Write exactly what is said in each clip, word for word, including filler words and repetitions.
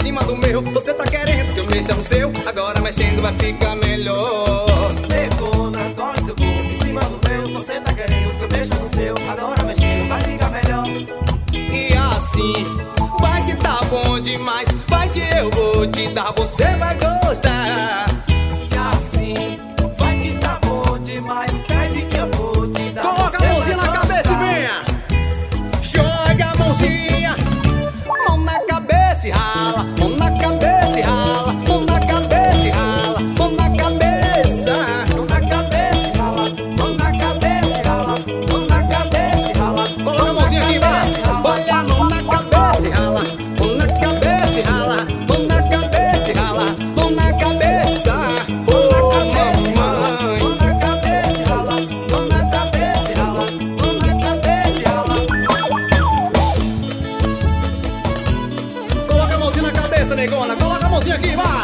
cima do meu. Você tá querendo que eu mexa no seu, agora mexendo vai ficar melhor. Negona, cola seu corpo em cima do meu. Você tá querendo que eu mexa no seu, agora mexendo vai ficar melhor. E assim, vai que tá bom demais, vai que eu vou te dar, você vai gostar. E assim, vai que tá bom demais, pede que eu vou te dar. Coloca a mãozinha na cabeça e venha. Joga a mãozinha, mão na cabeça e rala, mão na cabeça e rala, mão na cabeça e rala, mão na cabeça. Mão na cabeça e rala, mão na cabeça e rala, mão na cabeça e rala. Coloca a mãozinha aqui embaixo. Olha a mão na cabeça e rala, mão na cabeça e rala, mão na cabeça e rala, mão na cabeça. Ô mamãe, Mão na cabeça e rala, mão na cabeça e rala, mão na cabeça e rala. coloca a mãozinha na cabeça, negona. Coloca a mãozinha aqui, vai.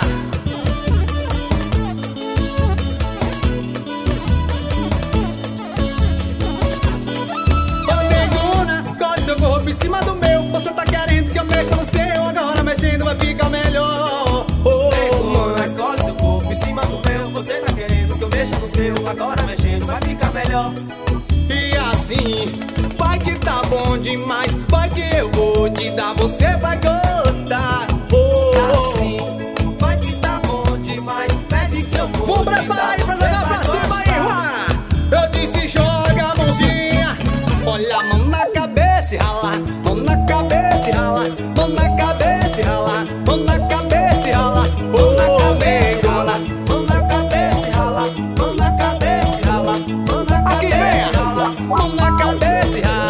Ô negona, cola seu corpo em cima do meu. Você tá querendo que eu mexa no seu, agora mexendo vai ficar melhor. Ô Negona, mãe, cola seu corpo em cima do meu. Você tá querendo que eu mexa no seu, agora mexendo vai ficar melhor. e assim, vai que tá bom demais, vai que eu vou te dar, você vai gostar. Ô, Assim, vai que tá bom demais, pede que eu vou vou te preparar aí dar, pra você jogar vai pra cima aí, gostar. vai. Eu disse joga a mãozinha, olha a mão na cabeça e rala, mão na cabeça e rala, mão na cabeça e rala, mão na cabeça e rala. Mão na Ô, cabeça e rala, negona, mão na cabeça e rala, mão na cabeça e rala, mão na aqui cabeça venha, e rala. mão na cabeça e rala.